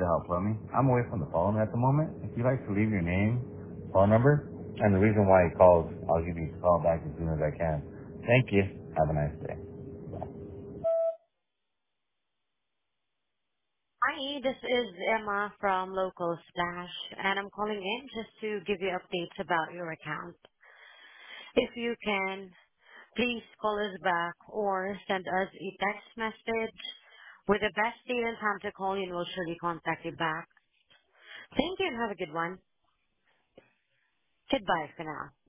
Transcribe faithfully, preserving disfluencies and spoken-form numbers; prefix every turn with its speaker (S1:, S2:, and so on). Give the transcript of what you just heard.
S1: to help me. I'm away from the phone at the moment. If you'd like to leave your name, phone number, and the reason why you called, I'll give you a call back as soon as I can. Thank you. Have a nice day.
S2: Hi, this is Emma from Local Splash, and I'm calling in just to give you updates about your account. If you can, please call us back or send us a text message with the best date and time to call you, and we'll surely contact you back. Thank you and have a good one. Goodbye for now.